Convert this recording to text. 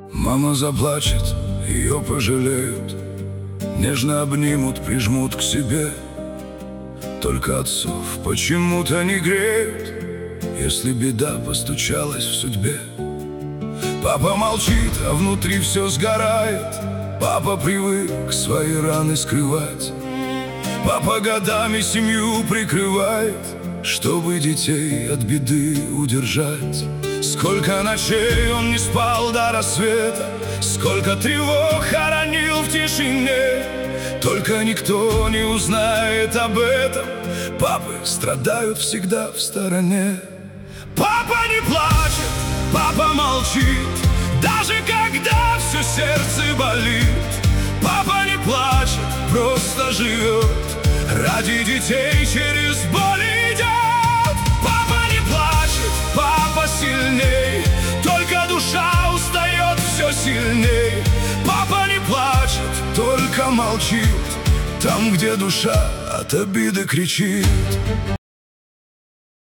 Мама заплачет, ее пожалеют, нежно обнимут, прижмут к себе. Только отцов почему-то не греют, если беда постучалась в судьбе. Папа молчит, а внутри все сгорает. Папа привык свои раны скрывать. Папа годами семью прикрывает, чтобы детей от беды удержать. Сколько ночей он не спал до рассвета, сколько тревог хоронил в тишине. Только никто не узнает об этом, папы страдают всегда в стороне. Папа не плачет, папа молчит, даже когда все сердце болит. Папа не плачет, просто живет, ради детей через боль идет. Папа не плачет, папа сильней, только душа устает все сильней. Папа не плачет, только молчит, там, где душа от обиды кричит.